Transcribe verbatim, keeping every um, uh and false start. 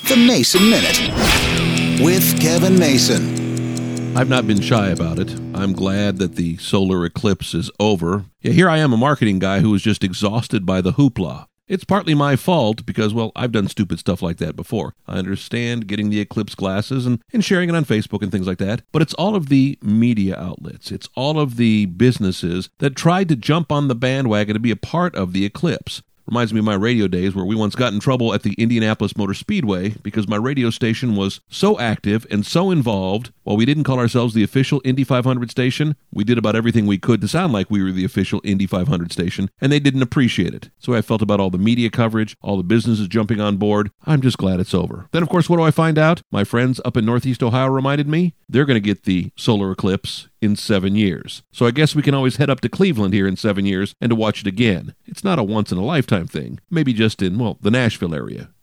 The Mason Minute with Kevin Mason. I've not been shy about it. I'm glad that the solar eclipse is over. Yeah, here I am, a marketing guy who is just exhausted by the hoopla. It's partly my fault because, well, I've done stupid stuff like that before. I understand getting the eclipse glasses and, and sharing it on Facebook and things like that, but it's all of the media outlets. It's all of the businesses that tried to jump on the bandwagon to be a part of the eclipse. Reminds me of my radio days where we once got in trouble at the Indianapolis Motor Speedway because my radio station was so active and so involved. While we didn't call ourselves the official Indy five hundred station, we did about everything we could to sound like we were the official Indy five hundred station, and they didn't appreciate it. So I felt about all the media coverage, all the businesses jumping on board. I'm just glad it's over. Then, of course, what do I find out? My friends up in Northeast Ohio reminded me they're going to get the solar eclipse in seven years. So I guess we can always head up to Cleveland here in seven years and to watch it again. It's not a once-in-a-lifetime thing. Maybe just in, well, the Nashville area.